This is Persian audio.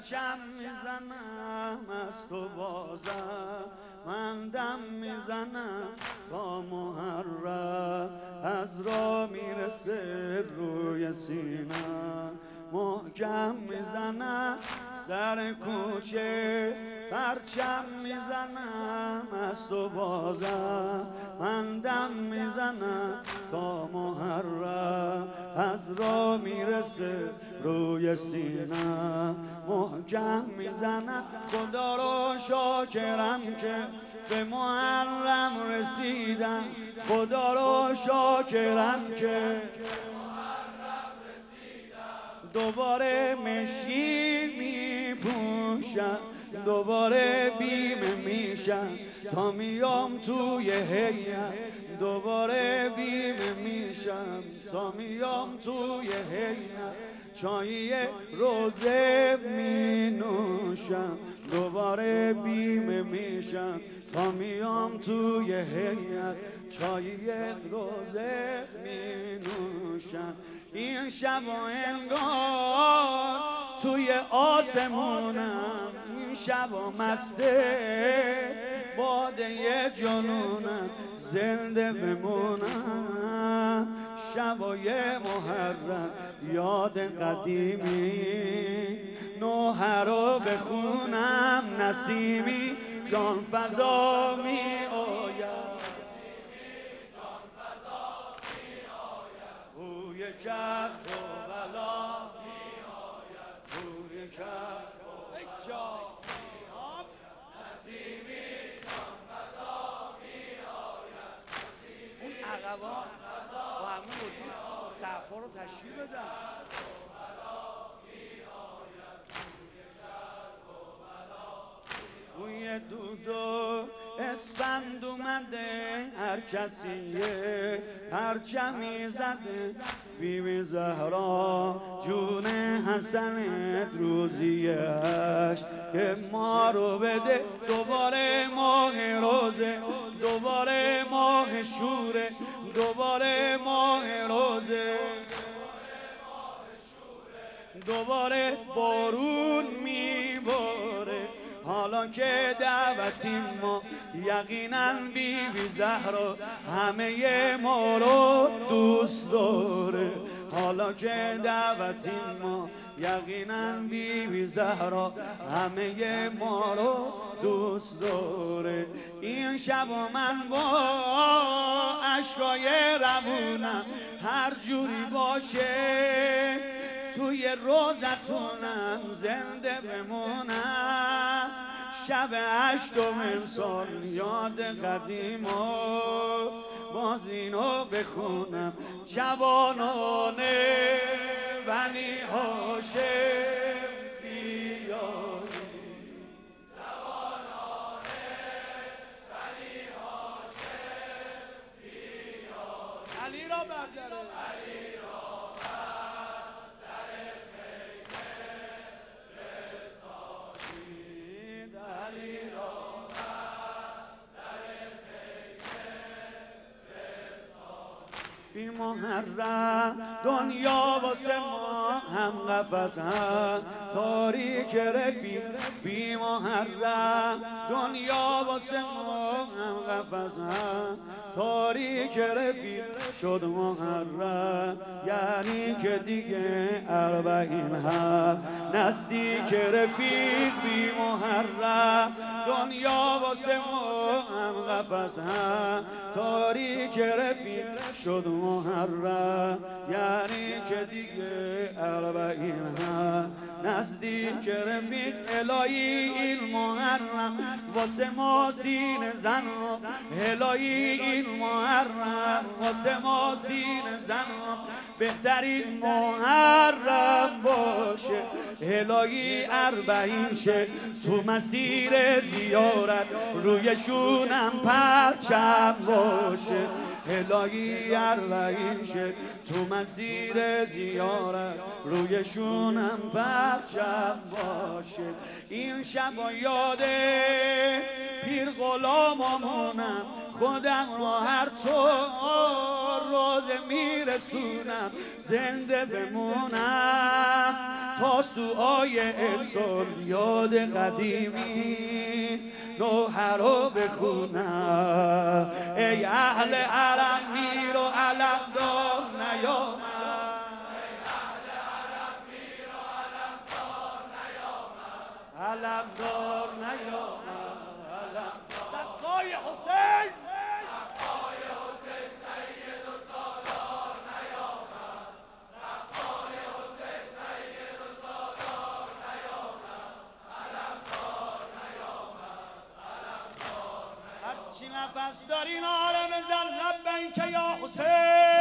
پرچم میزنم از تو بازم، من دم میزنم با محرم، از راه میرسه روی سینم، محکم میزنم سر کوچه، پرچم میزنم از تو بازم، من دم میزنم تا محرم، از راه میرسه روی سینم، محکم میزنم. خدا رو شاکرم که به محرم رسیدم، خدا رو شاکرم که دوباره مشکی میپوشم، دوباره بیمه میشم تا میام توی هیئت، دوباره بیمه میشم تا میام توی هیئت، چای روزه می نوشم، دوباره بیمه میشم تا میام توی هیئت، چای روزه می نوشم. این شب و انگار توی آسمونم، این شب و مسته باده جنونم، زنده بمونم شبای محرم، یاد قدیمی نوحه رو بخونم، نسیمی جان فضا می آید، بوی کرد و بلا می آید، بوی کرد و بلا نسیمی جان فضا می آید، اون عقبا با همون وجود صفا رو تشکیل بدن. بوی دود و اسفند اومده، هر کسیه پرچمی زده، بیبی زهرا جون حسن روزیش که ما رو بده، دوباره ماه روزه، دوباره ماه شوره، دوباره ماه روزه، دوباره بارون میباره، حالا که دعوتیم ما یقینا بیبی زهرا همه ما رو دوست داره، حالا که دعوتیم ما یقینا بیبی زهرا همه ما رو دوست داره. این شب و من با اشکای روونم هر جوری باشه توی روزتونم زنده بمونم، شب 8 سال یاد قدیما باز اینو بخونم، جوانانه بنی هاشم بیاری، جوانانه بنی هاشم بیاری، علی را برداره، علی را بی محرم دنیا واسه ما هم قفس هم تاریک رفیق، بی محرم دنیا واسه ما هم قفس هم تاریک رفیق شد محرم، یعنی که دیگه 40 هم نزدیک رفیق، بی محرم دنیا واسه ما هم قفس هم تاریک رفیق شد محرم، یعنی که دیگه 40 هم نزدیک رفیق، الهی این محرم واسه ما سینه زن، الهی این محرم واسه ما سینه زن، بهترین محرم باشه، الهی 40 شه تو مسیر زیارت رویشونم پرچم باشه، الهی 40 شه تو مسیر زیارت رویشونم پرچم باشه. این شب یاده پیر غلاممونم، خودم رو هر طور روزه میرسونم زنده بمونم تا سوهای انسان یاد قدیمی نوحه رو بخونم ای اهل حرم میر و علمدار نیامد علمدار نیامد سقای حسین سید و سالار نیامد سقای حسین سید و سالار نیامد علمدار نیامد علمدار هرچی نفس داری ناره بزن لبیک یا حسین